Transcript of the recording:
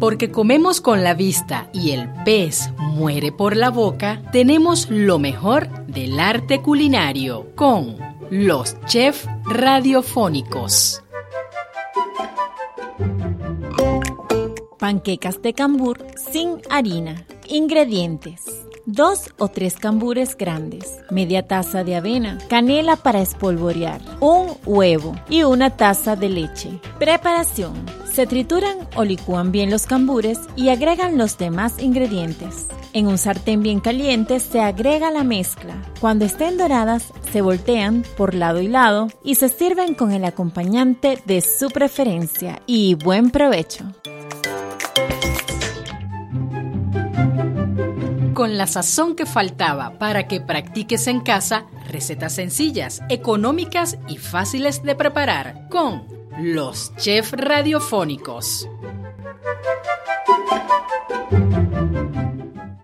Porque comemos con la vista y el pez muere por la boca, tenemos lo mejor del arte culinario con los chefs radiofónicos. Panquecas de cambur sin harina. Ingredientes: 2 o 3 cambures grandes, media taza de avena, canela para espolvorear, un huevo y una taza de leche. Preparación: se trituran o licúan bien los cambures y agregan los demás ingredientes. En un sartén bien caliente se agrega la mezcla. Cuando estén doradas, se voltean por lado y lado y se sirven con el acompañante de su preferencia. Y buen provecho. Con la sazón que faltaba para que practiques en casa recetas sencillas, económicas y fáciles de preparar con los chefs radiofónicos.